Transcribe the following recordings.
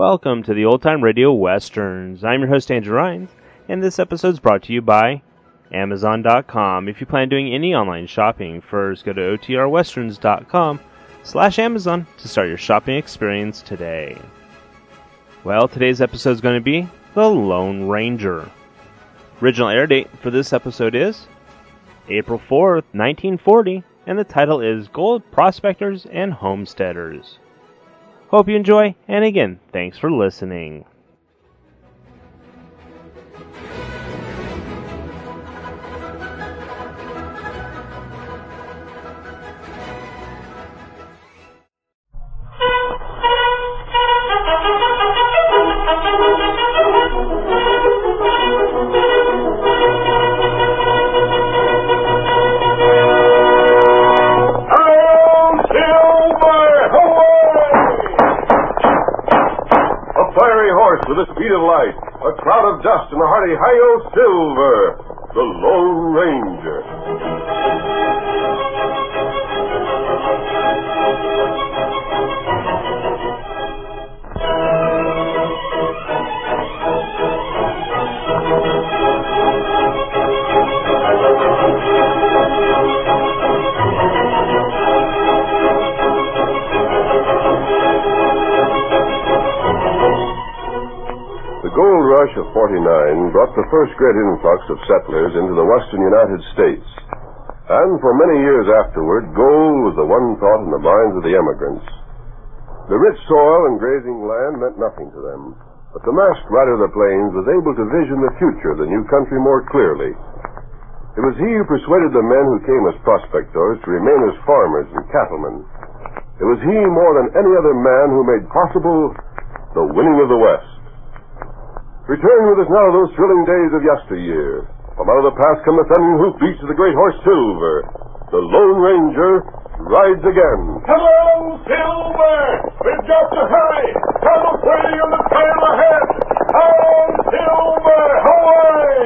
Welcome to the Old Time Radio Westerns. I'm your host, Andrew Rhynes, and this episode is brought to you by Amazon.com. If you plan on doing any online shopping, first go to otrwesterns.com/Amazon to start your shopping experience today. Well, today's episode is going to be The Lone Ranger. Original air date for this episode is April 4th, 1940, and the title is Gold Prospectors and Homesteaders. Hope you enjoy, and again, thanks for listening. With the speed of light, a cloud of dust, and a hearty hi-yo Silver, the Lone Ranger. The gold rush of '49 brought the first great influx of settlers into the western United States. And for many years afterward, gold was the one thought in the minds of the emigrants. The rich soil and grazing land meant nothing to them, but the masked rider of the plains was able to vision the future of the new country more clearly. It was he who persuaded the men who came as prospectors to remain as farmers and cattlemen. It was he more than any other man who made possible the winning of the West. Return with us now to those thrilling days of yesteryear. From out of the past come the thundering hoofbeats of the great horse Silver. The Lone Ranger rides again. Hello, Silver! We've got to hurry! Come away on the trail ahead! On, Silver! Away!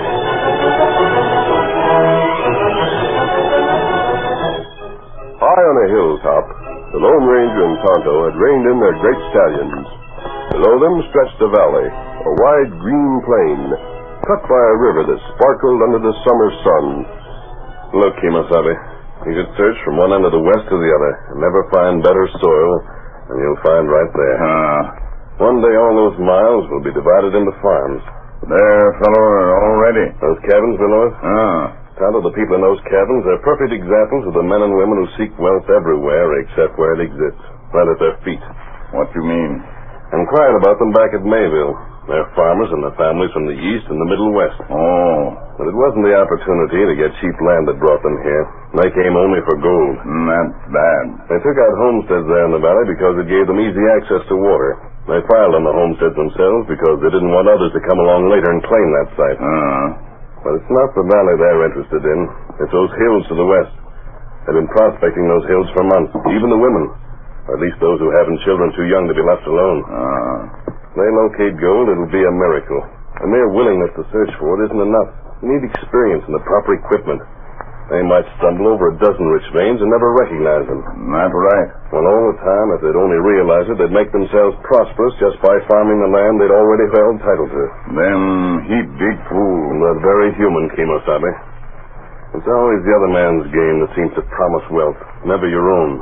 High on a hilltop, the Lone Ranger and Tonto had reined in their great stallions. Below them stretched the valley, a wide green plain, cut by a river that sparkled under the summer sun. Look, Kemosabe, you could search from one end of the west to the other and never find better soil than you'll find right there. One day all those miles will be divided into farms. There, fellow, already. Those cabins below us? Tonto, the people in those cabins are perfect examples of the men and women who seek wealth everywhere except where it exists, right at their feet. What do you mean? Inquired about them back at Mayville. They're farmers and their families from the east and the middle west. Oh. But it wasn't the opportunity to get cheap land that brought them here. They came only for gold. That's bad. They took out homesteads there in the valley because it gave them easy access to water. They filed on the homesteads themselves because they didn't want others to come along later and claim that site. But it's not the valley they're interested in. It's those hills to the west. They've been prospecting those hills for months, even the women. Or at least those who haven't children too young to be left alone. If they locate gold, it'll be a miracle. A mere willingness to search for it isn't enough. You need experience and the proper equipment. They might stumble over a dozen rich veins and never recognize them. That's right. Well, all the time, if they'd only realize it, they'd make themselves prosperous just by farming the land they'd already held title to. Them heap big fool. And they're very human, Kemosabe. It's always the other man's game that seems to promise wealth, never your own.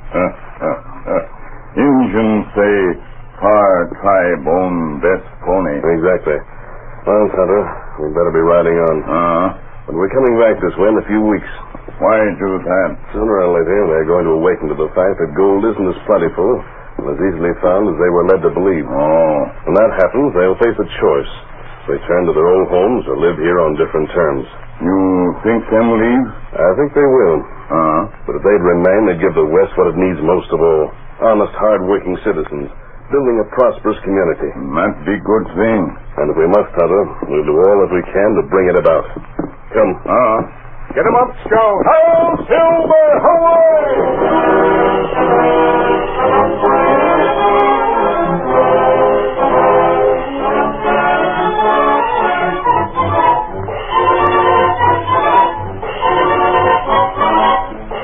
Injun say, "Par tribe own best pony." Exactly. Well, Tonto, we better be riding on. But we're coming back this way in a few weeks. Why do that? Sooner or later, they're going to awaken to the fact that gold isn't as plentiful and as easily found as they were led to believe. Oh. When that happens, they'll face a choice. Return to their old homes or live here on different terms. You think them leave? I think they will. But if they'd remain, they'd give the West what it needs most of all. Honest, hard-working citizens, building a prosperous community. That'd be good thing. And if we must, Tonto, we'll do all that we can to bring it about. Come. Get him up, Scout. Ho, Silver, away!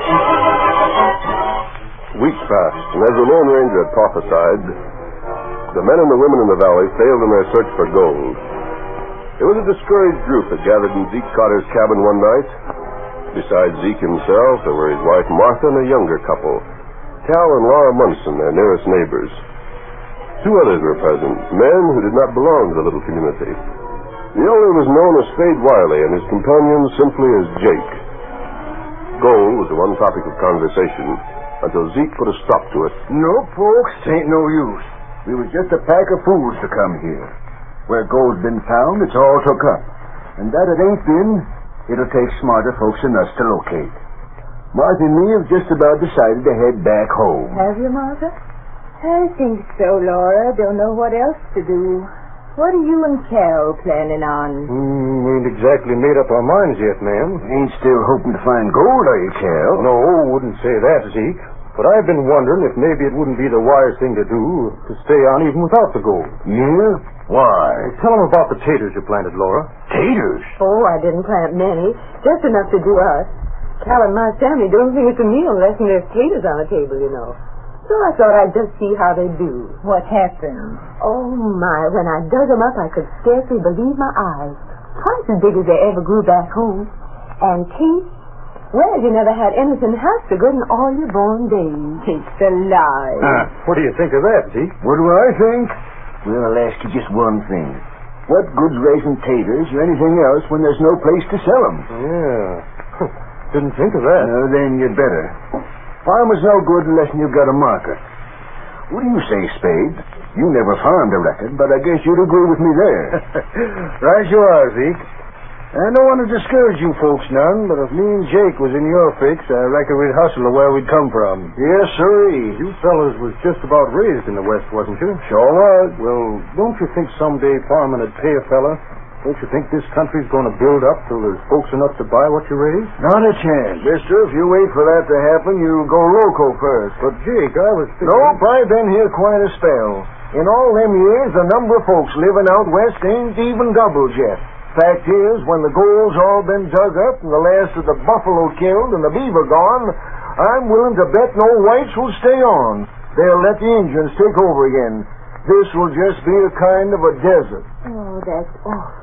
Weeks passed, and as the Lone Ranger had prophesied, the men and the women in the valley failed in their search for gold. It was a discouraged group that gathered in Zeke Carter's cabin one night. Besides Zeke himself, there were his wife Martha and a younger couple, Cal and Laura Munson, their nearest neighbors. Two others were present, men who did not belong to the little community. The elder was known as Spade Wiley, and his companion simply as Jake. Gold was the one topic of conversation, until Zeke put a stop to it. No, folks, it ain't no use. We was just a pack of fools to come here. Where gold's been found, it's all took up. And that it ain't been, it'll take smarter folks than us to locate. Martha and me have just about decided to head back home. Have you, Martha? I think so, Laura. Don't know what else to do. What are you and Cal planning on? We ain't exactly made up our minds yet, ma'am. Ain't still hoping to find gold, are you, Cal? No, wouldn't say that, Zeke. But I've been wondering if maybe it wouldn't be the wise thing to do to stay on even without the gold. Yeah? Why? Tell them about the taters you planted, Laura. Taters? Oh, I didn't plant many. Just enough to do us. Cal and my family don't think it's a meal unless there's taters on the table, you know. So I thought I'd just see how they do. What happened? Oh, my. When I dug them up, I could scarcely believe my eyes. Twice as big as they ever grew back home. And teeth? Well, you never had anything half so good in all your born days. It's a lie. What do you think of that, Zeke? What do I think? Well, I'll ask you just one thing. What good's raising taters or anything else when there's no place to sell them? Yeah. Didn't think of that. Then you'd better. Farming's no good unless you've got a market. What do you say, Spade? You never farmed, I reckon, but I guess you'd agree with me there. Right you are, Zeke. I don't want to discourage you folks none, but if me and Jake was in your fix, I reckon we'd hustle to where we'd come from. Yes, sirree. You fellas was just about raised in the West, wasn't you? Sure was. Well, don't you think someday farming would pay a fella? Don't you think this country's going to build up till there's folks enough to buy what you raise? Not a chance. Mister, if you wait for that to happen, you'll go loco first. But, Jake, I was thinking... Nope, I've been here quite a spell. In all them years, the number of folks living out west ain't even doubled yet. Fact is, when the gold's all been dug up and the last of the buffalo killed and the beaver gone, I'm willing to bet no whites will stay on. They'll let the Indians take over again. This will just be a kind of a desert. Oh, that's awful.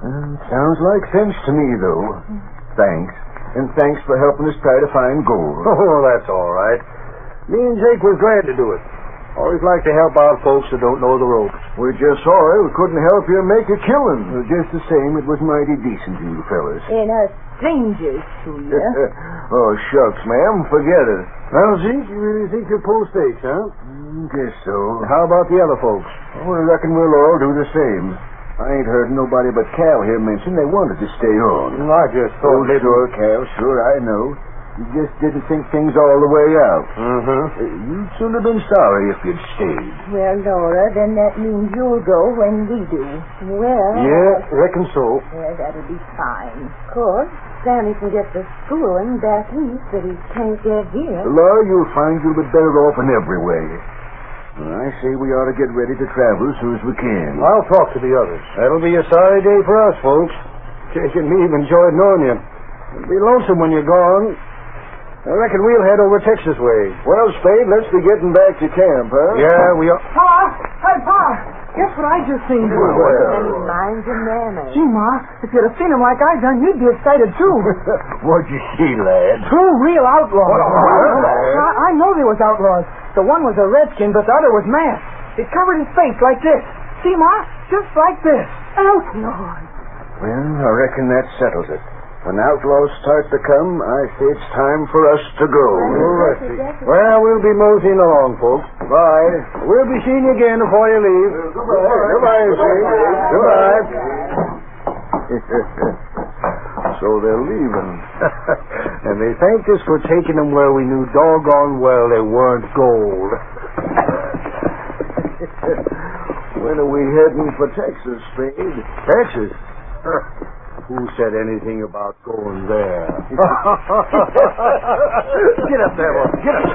Sounds like sense to me, though. Thanks. And thanks for helping us try to find gold. Oh, that's all right. Me and Jake was glad to do it. Always like to help out folks that don't know the ropes. We just sorry we couldn't help you make a killing. Just the same, it was mighty decent of you fellas. And us strangers to you. Oh, shucks, ma'am. Forget it. Well, Zeke, you really think you'll pull stakes, huh? Guess so. How about the other folks? Oh, I reckon we'll all do the same. I ain't heard nobody but Cal here mention they wanted to stay on. I just thought... Oh, sure, Cal. Sure, I know. You just didn't think things all the way out. You'd soon have been sorry if you'd stayed. Well, Laura, then that means you'll go when we do. Well... Yeah, reckon so. Well, that'll be fine. Of course, Sammy can get the schooling back east that he can't get here. Laura, you'll find you'll be better off in every way. I say we ought to get ready to travel as soon as we can. I'll talk to the others. That'll be a sorry day for us, folks. Jake and me have enjoyed knowing you. It'll be lonesome when you're gone. I reckon we'll head over Texas way. Well, Spade, let's be getting back to camp, huh? Yeah, we are. Pa! Hey, Pa! Guess what I just seen? And mind your manners. Gee, Ma, if you'd have seen him like I done, you'd be excited, too. What'd you see, lad? Two real outlaws. What? I know they was outlaws. The one was a redskin, but the other was masked. It covered his face like this. See, Ma? Just like this. Outlaws. Well, I reckon that settles it. When outlaws start to come, I say it's time for us to go. All right, Zeke. Well, we'll be moseying along, folks. Bye. We'll be seeing you again before you leave. Goodbye, Zeke. Goodbye. So they're leaving. And they thanked us for taking them where we knew doggone well they weren't gold. When are we heading for Texas, Spade? Texas? Who said anything about going there? Get up there, boy. Get up.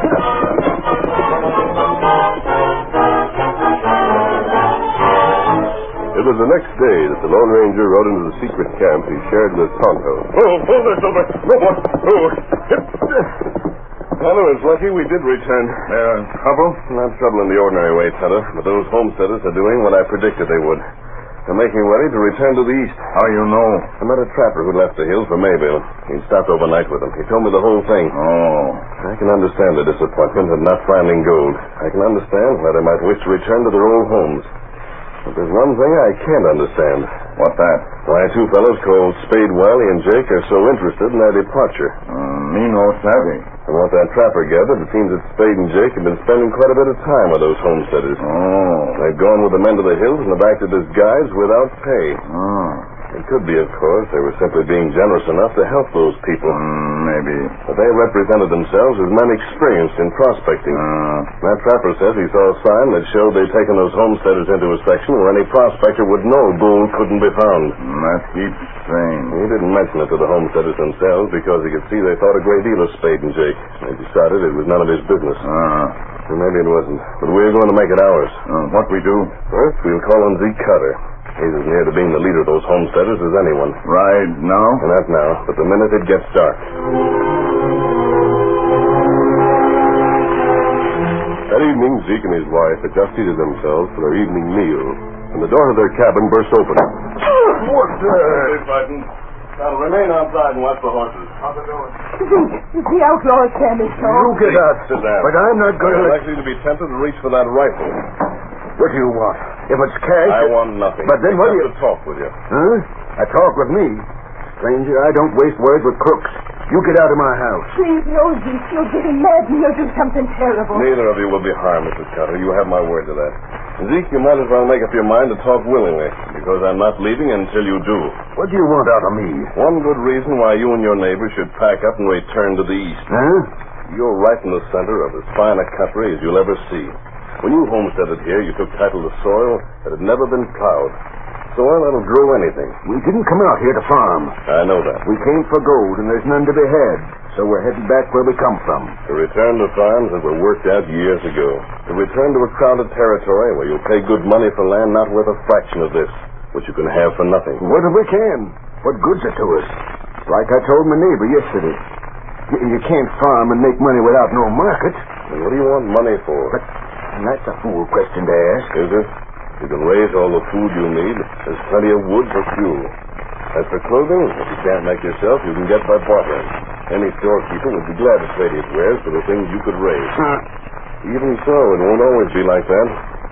It was the next day that the Lone Ranger rode into the secret camp he shared with Tonto. Oh, pull this over. No more. Oh. Well, it's lucky we did return. Trouble? Not trouble in the ordinary way, Tonto, but those homesteaders are doing what I predicted they would. They're making ready to return to the east. How you know? I met a trapper who left the hills for Mayville. He stopped overnight with them. He told me the whole thing. Oh. I can understand the disappointment at not finding gold. I can understand why they might wish to return to their old homes. But there's one thing I can't understand. What that? Why two fellows called Spade, Wiley, and Jake are so interested in their departure. Me no savvy. From what that trapper gathered, it seems that Spade and Jake have been spending quite a bit of time with those homesteaders. Oh. They've gone with the men to the hills and have acted as guides without pay. Oh. It could be, of course, they were simply being generous enough to help those people. Maybe. But they represented themselves as men experienced in prospecting. That trapper says he saw a sign that showed they'd taken those homesteaders into a section where any prospector would know gold couldn't be found. That heaps strange. He didn't mention it to the homesteaders themselves because he could see they thought a great deal of Spade and Jake. They decided it was none of his business. Well, maybe it wasn't. But we're going to make it ours. What we do? First, we'll call on Zeke Carter. He's as near to being the leader of those homesteaders as anyone. Right now? Not now, but the minute it gets dark. That evening, Zeke and his wife had just seated themselves for their evening meal, and the door of their cabin burst open. What Fighting. Now, remain outside and watch the horses. How's it doing? The outlaws standing so. You get out. Sit down. But I'm not going You're to... likely to be tempted to reach for that rifle. What do you want? If it's cash... I want nothing. But then what do you... to talk with you. Huh? A talk with me? Stranger, I don't waste words with crooks. You get out of my house. Please, no, Zeke. You're getting mad and you'll do something terrible. Neither of you will be harmed, Mrs. Carter. You have my word to that. Zeke, you might as well make up your mind to talk willingly, because I'm not leaving until you do. What do you want out of me? One good reason why you and your neighbors should pack up and return to the east. Huh? You're right in the center of as fine a country as you'll ever see. When you homesteaded here, you took title to soil that had never been plowed. Soil that'll grow anything. We didn't come out here to farm. I know that. We came for gold, and there's none to be had. So we're heading back where we come from. To return to farms that were worked out years ago. To return to a crowded territory where you'll pay good money for land not worth a fraction of this, which you can have for nothing. What if we can? What good's it to us? Like I told my neighbor yesterday. You can't farm and make money without no market. And what do you want money for? But that's a fool question to ask. Is it? You can raise all the food you need. There's plenty of wood for fuel. As for clothing, if you can't make yourself, you can get by bartering. Any storekeeper would be glad to trade his wares for the things you could raise. Even so, it won't always be like that.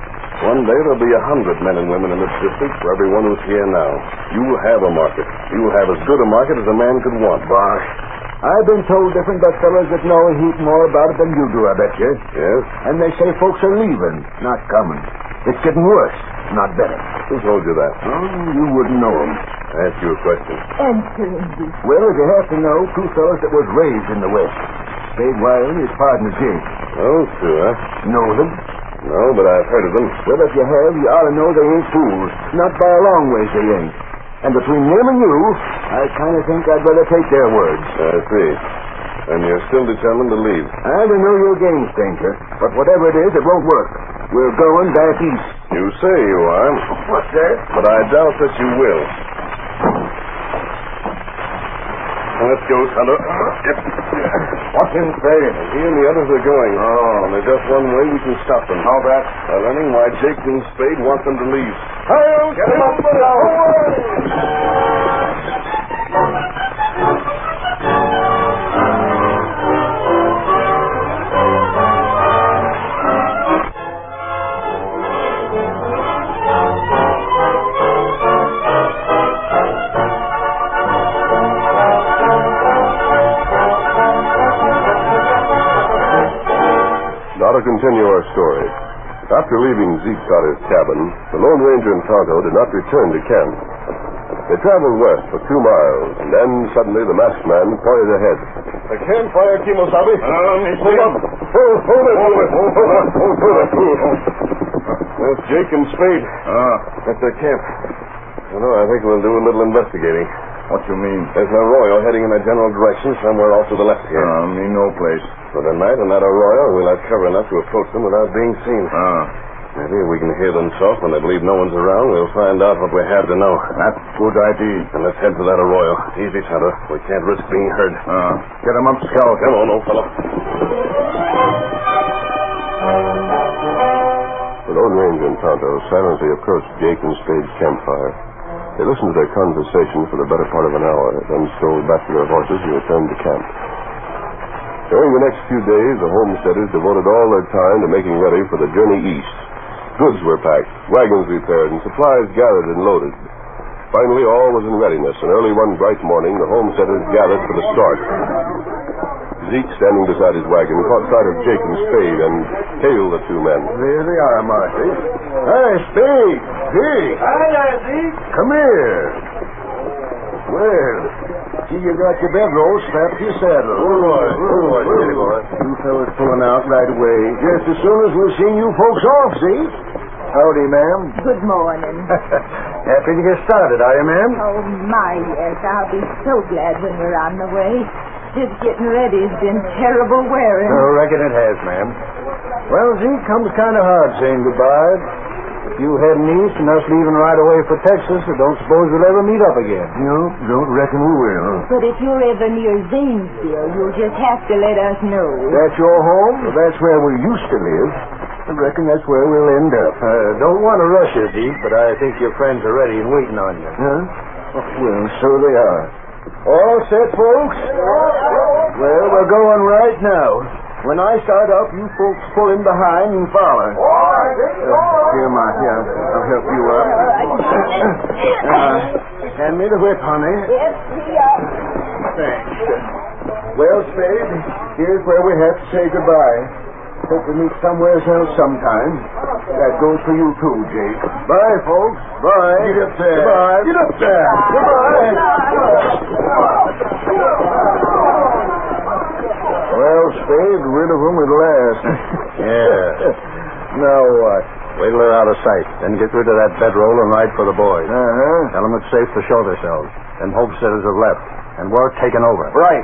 One day there'll be 100 men and women in this district for everyone who's here now. You will have a market. You will have as good a market as a man could want. Bosh. I've been told different by fellows that know a heap more about it than you do, I bet you. Yes? And they say folks are leaving, not coming. It's getting worse, not better. Who told you that? Oh, you wouldn't know them. I ask you a question. Answer him, Zeke. Well, if you have to know, two fellows that was raised in the West. Spade Wiley and his partner Jake. Oh, sure. Know them? No, but I've heard of them. Well, if you have, you ought to know they ain't fools. Not by a long ways they ain't. And between them and you, I kind of think I'd better take their words. I see. And you're still determined to leave? I don't know your game, stranger. But whatever it is, it won't work. We're going back east. You say you are. What's that? But I doubt that you will. Let's go, Tonto. What's in Spade? He and the others are going. Oh. And there's just one way we can stop them. How that? By learning why Jake and Spade want them to leave. Hi-yo! Get him up, Now to continue our story. After leaving Zeke Carter's cabin, the Lone Ranger and Tonto did not return to camp. They traveled west for 2 miles, and then suddenly the masked man pointed ahead. The campfire, Kimosabe. Hold up! Hold it! That's Jake and Spade. That's their camp. I think we'll do a little investigating. What you mean? There's an arroyo heading in a general direction somewhere off to the left here. Me no place. For the night in that arroyo, we'll have cover enough to approach them without being seen. Maybe if we can hear them talk when they believe no one's around, we'll find out what we have to know. That's good idea. And let's head for that arroyo. Easy, Tonto. We can't risk being heard. Get him up, Scout. Come on, old fellow. The Lone Ranger and Tonto silently approached Jake and Spade's campfire. They listened to their conversation for the better part of an hour, then strolled back to their horses and returned to camp. During the next few days, the homesteaders devoted all their time to making ready for the journey east. Goods were packed, wagons repaired, and supplies gathered and loaded. Finally, all was in readiness, and early one bright morning, the homesteaders gathered for the start. Zeke, standing beside his wagon, caught sight of Jake and Spade and hailed the two men. There they are, Marty. Hey, Spade! Zeke! Hi there, Zeke. Come here. Well, see you got your bedroll strapped to your saddle. All right. Steady, boy. You fellas pulling out right away. Just as soon as we've seen you folks off, Zeke. Howdy, ma'am. Good morning. Happy to get started, are you, ma'am? Oh, my, yes. I'll be so glad when we're on the way. Just getting ready has been terrible wearing. I reckon it has, ma'am. Well, Zeke, comes kind of hard saying goodbye. If you heading east and us leaving right away for Texas, I don't suppose we'll ever meet up again. No, don't reckon we will. But if you're ever near Zanesville, you'll just have to let us know. That's your home? That's where we used to live. I reckon that's where we'll end up. Don't want to rush you, Zeke, but I think your friends are ready and waiting on you. Huh? Well, so they are. All set, folks? Well, we're going right now. When I start up, you folks pull in behind and follow. Here, Marty, I'll help you up. Hand me the whip, honey. Yes, we are. Thanks. Well, Spade, here's where we have to say goodbye. Hope we meet somewhere else sometime. That goes for you, too, Jake. Bye, folks. Bye. Get up there. Goodbye. Get up there. Goodbye. Well, Spade, rid of them at last. Yeah. Now what? Wait till they're out of sight. Then get rid of that bedroll and ride for the boys. Uh-huh. Tell them it's safe to show themselves. Them homesteaders have left, and we're taking over. Right.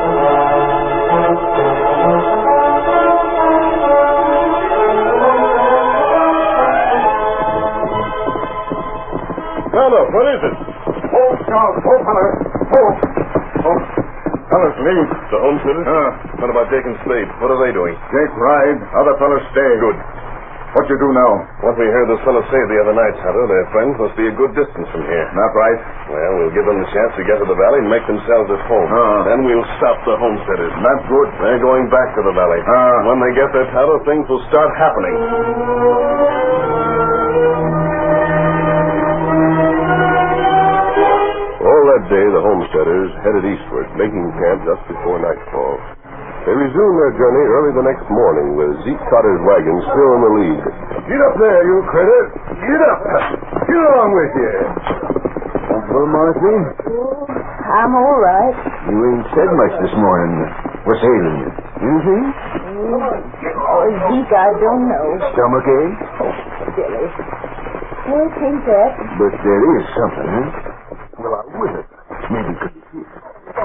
Tonto, what is it? Oh, Scout. Oh, fella. Oh. Fellas, leave. The homesteaders? What about Jake and Spade? What are they doing? Jake ride, other fellas stay. Good. What you do now? What we heard this fellow say the other night, Tonto, their friends must be a good distance from here. Not right. Well, we'll give them the chance to get to the valley and make themselves at home. Then we'll stop the homesteaders. That's good. They're going back to the valley. When they get there, Tonto, things will start happening. All that day, the homesteaders headed eastward, making camp just before nightfall. They resumed their journey early the next morning, with Zeke Cotter's wagon still in the lead. Get up there, you critter. Get up. Get along with you. Well, Marthy, I'm all right. you ain't said much this morning. What's ailing you? Anything? Oh, Zeke, I don't know. Stomachache? Silly. Well, think that. But there is something, huh? Well, I will. Maybe could you see?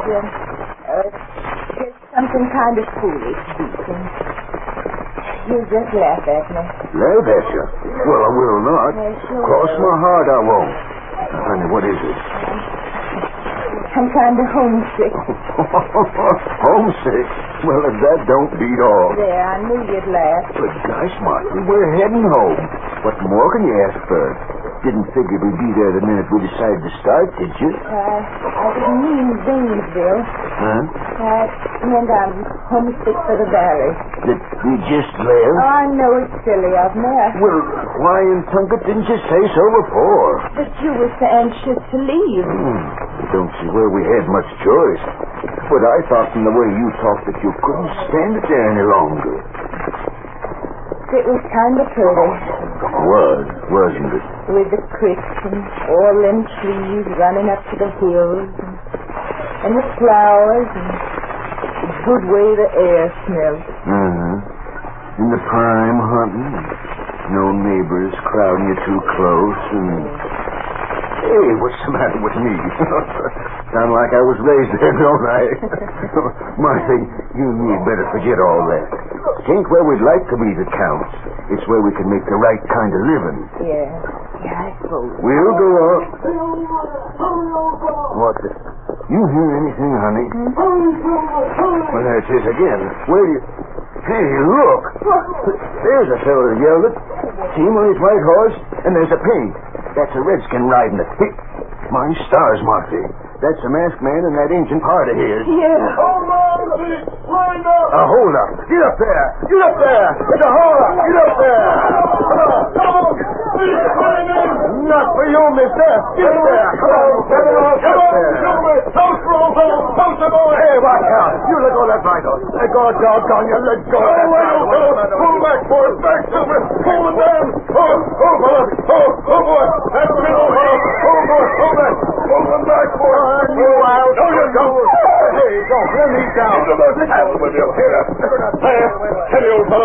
Just something kind of foolish, Zeke. You'll just laugh at me. Laugh at you? Well, I will not. I sure Cross will. my heart, I won't. Honey, what is it? I'm kind of homesick. Homesick? Well, if that don't beat all. There, I knew you'd laugh. But gosh, Marthy, we're heading home. What more can you ask for? Didn't figure we'd be there the minute we decided to start, did you? I didn't mean Zanesville. Huh? I meant I'm homesick for the valley. Did we just live? Oh, I know it's silly of me. Well, why in Tunket didn't you say so before? But you were so anxious to leave. I don't see where we had much choice. But I thought from the way you talked that you couldn't stand it there any longer. It was kind of pretty. Wasn't it? With the creeks and all them trees running up to the hills and the flowers and the good way the air smelled. In the prime hunting. No neighbors crowding you too close and... Hey, what's the matter with me? Sound like I was raised there, don't I? Martha, you and me better forget all that. Ain't where we'd like to be that counts. It's where we can make the right kind of living. Yeah, I suppose. We'll go on. What the... You hear anything, honey? Well, there it is again. Where do you... Hey, look! There's a fellow that yelled it. See him on his white horse? And there's a pink. That's a redskin riding it. Hey, my stars, Marty. That's the masked man and that Injun part of his. Yeah. Hold on, Zeke! Line up! Hold up. Get up there! Get up there! It's a hold up! Get up there! Come on! Zeke, line in! Not for you, mister! Get there! Come on! Get it off Come up on, there! show me! Don't throw, fellow! Don't the boy! Hey, watch out! You let go of that bridle! Let go, doggone you! Let go of that bridle! Pull back, boys! Back to me! Pull it down! Fella! Boy! That's me, old fella! Boy! Pull back! Pull them back, boy! You out! No, you don't! Hey, don't let me down! With you. Steady, old fellow.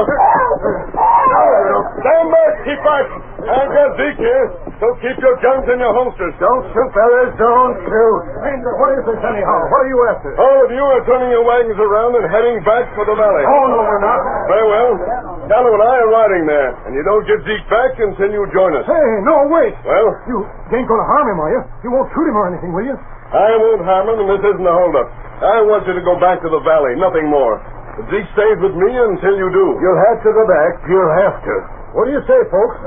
Stand back, keep back. I've got Zeke here, so keep your guns in your holsters. Don't shoot, fellas! Don't shoot! Ranger, what is this anyhow? What are you after? All of you are turning your wagons around and heading back for the valley. Oh, no, we're not. Very well. Calum and I are riding there, and you don't get Zeke back until you join us. Hey, no, wait. Well, You ain't going to harm him, are you? You won't shoot him or anything, will you? I won't harm him, and this isn't a holdup. I want you to go back to the valley, nothing more. But Zeke stays with me until you do. You'll have to go back. You'll have to. What do you say, folks?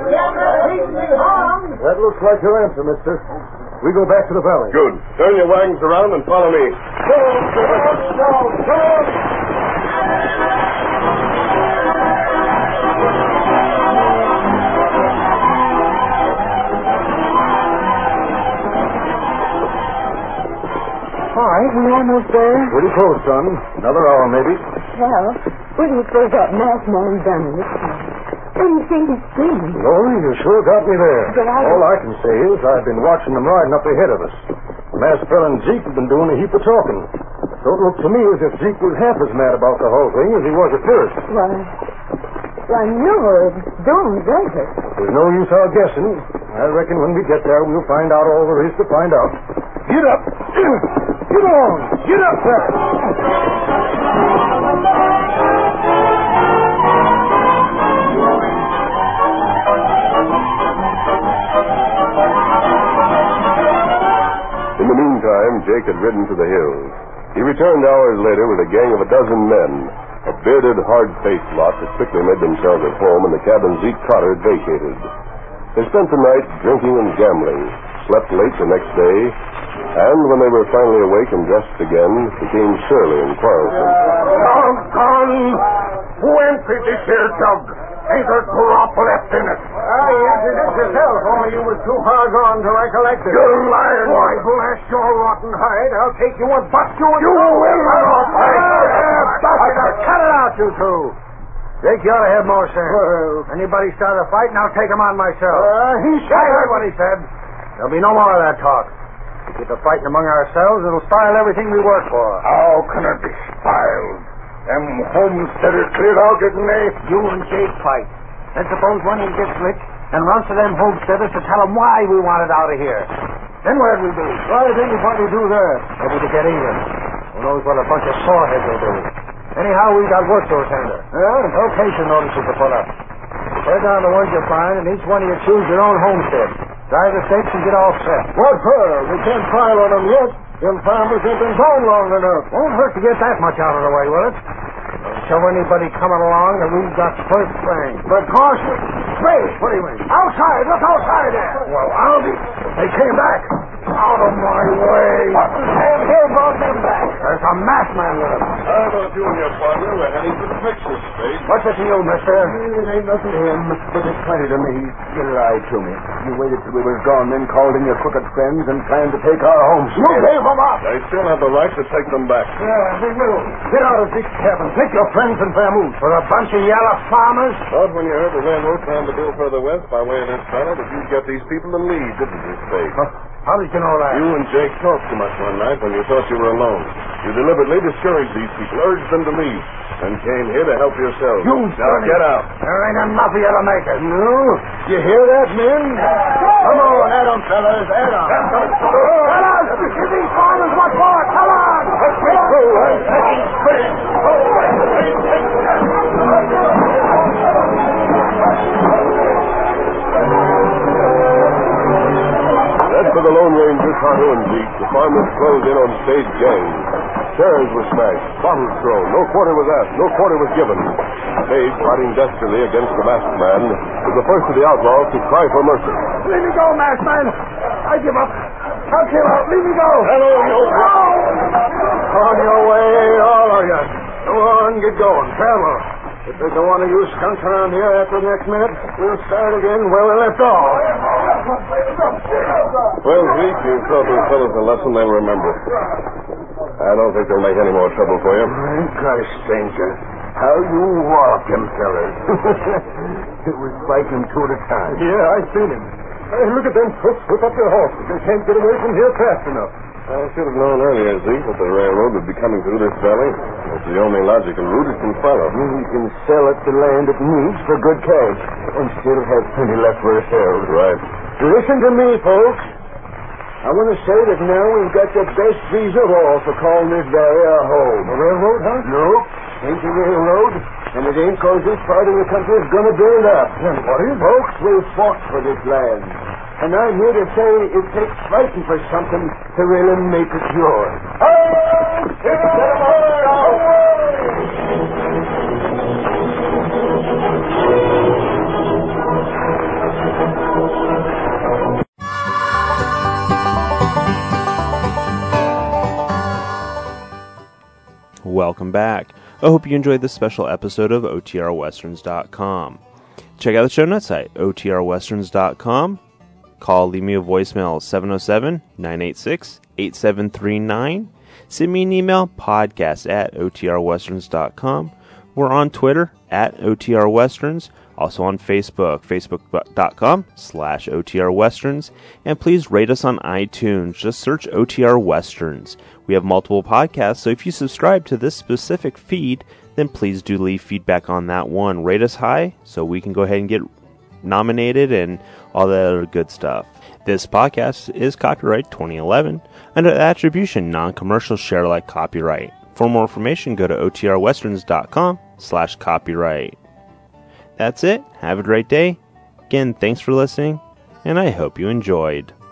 That looks like your answer, mister. We go back to the valley. Good. Turn your wagons around and follow me. All right, we almost there. Pretty close, son. Another hour, maybe. Well, what do you suppose that masked man done this time? What do you think he's seen? Lord, you sure got me there. But All I can say is I've been watching them riding up ahead of us. The masked fella and Zeke have been doing a heap of talking. So it looked to me as if Zeke was half as mad about the whole thing as he was at first. Why, no, don't drink it. There's no use our guessing. I reckon when we get there, we'll find out all there is to find out. Get up! Get on! Get up there! In the meantime, Jake had ridden to the hills. He returned hours later with a gang of 12 men, a bearded, hard-faced lot that quickly made themselves at home in the cabin Zeke Cotter had vacated. They spent the night drinking and gambling, slept late the next day, and when they were finally awake and dressed again, became surly and quarrelsome. Doggone! Who emptied this here jug? Ain't a drop left in it. You emptied it yourself, only you was too far gone to recollect it. You're lying. Why, blast your rotten hide. I'll take you and bust you and... You will not. Cut it out, you two. Jake, you ought to have more sense. Well, Anybody start a fight, and I'll take him on myself. he I heard what he said. There'll be no more of that talk. We get to fighting among ourselves, it'll spoil everything we work for. How can it be spoiled? Them homesteaders cleared out, didn't they? You and Jake fight. Then suppose one of you gets licked and runs to them homesteaders to tell them why we want it out of here. Then where'd we be? I think you probably do that. Maybe to get even. Who knows what a bunch of soreheads will do. Anyhow, we got work to attend to. No patient notices to put up. Tear down the ones you find, and each one of you choose your own homestead. Drive the stakes and get all set. What for? We can't file on them yet. Them farmers ain't been gone long enough. Won't hurt to get that much out of the way, will it? Don't show anybody coming along that we've got first thing. But caution. Wait, what do you mean? Outside! Look outside there! Well, I'll be... They came back. Out of my way. And here brought them back. There's a masked man with them. I thought you and your partner were heading to Texas, Spade. What's it to you, mister? It ain't nothing to him, but it's plenty to me. You lied to me. You waited till we was gone, then called in your crooked friends and planned to take our homestead. You gave them up. They still have the right to take them back. Yeah, they will. Get out of Zeke's cabin. Take your friends and vamoose. For a bunch of yellow farmers? Thought when you heard the railroad planned to build further west by way of this valley that you'd get these people to leave, didn't you, Spade? How did you know that? You and Jake talked too much one night when you thought you were alone. You deliberately discouraged these people, urged them to leave, and came here to help yourselves. Now get out. There ain't enough of you to make it. No? You hear that, men? Come on, at 'em, fellas, at 'em. Fellas, give these farmers what for. Come on. Let's go. of the Lone Ranger, Tonto, and Zeke, the farmers closed in on stage gangs. Chairs were smashed, bottles thrown, no quarter was asked, no quarter was given. Sage, fighting desperately against the masked man, was the first of the outlaws to cry for mercy. Let me go, masked man. I give up. I'll kill out. Let me go. Hello, you On your way, all of you. Go on, get going. Travel. If there's one of you skunks around here after the next minute, we'll start again where we left off. Well, Zeke, you taught those fellows a lesson they'll remember. I don't think they'll make any more trouble for you. Gosh, stranger. How you walk them fellas. It was fighting two at a time. Yeah, I seen him. Hey, look at them crooks whip up their horses. They can't get away from here fast enough. I should have known earlier, Zeke, that the railroad would be coming through this valley. It's the only logical route it can follow. We can sell it the land it needs for good cash and still have plenty left for ourselves. Right. Listen to me, folks. I want to say that now we've got the best visa of all for calling this valley our home. A railroad, huh? Nope. Ain't a railroad, and it ain't cause this part of the country is going to build up. Then what is it? Folks, we fought for this land. And I'm here to say it takes fighting for something to really make it yours. Welcome back. I hope you enjoyed this special episode of OTRWesterns.com. Check out the show notes site, OTRWesterns.com. Call, leave me a voicemail, 707-986-8739. Send me an email, podcast@OTRWesterns.com. We're on Twitter, @OTRWesterns. Also on Facebook, facebook.com/OTRWesterns. And please rate us on iTunes. Just search OTR Westerns. We have multiple podcasts, so if you subscribe to this specific feed, then please do leave feedback on that one. Rate us high so we can go ahead and get nominated and all that other good stuff. This podcast is copyright 2011 under attribution non-commercial share alike copyright. For more information, go to otrwesterns.com/copyright. That's it. Have a great day. Again, thanks for listening, and I hope you enjoyed.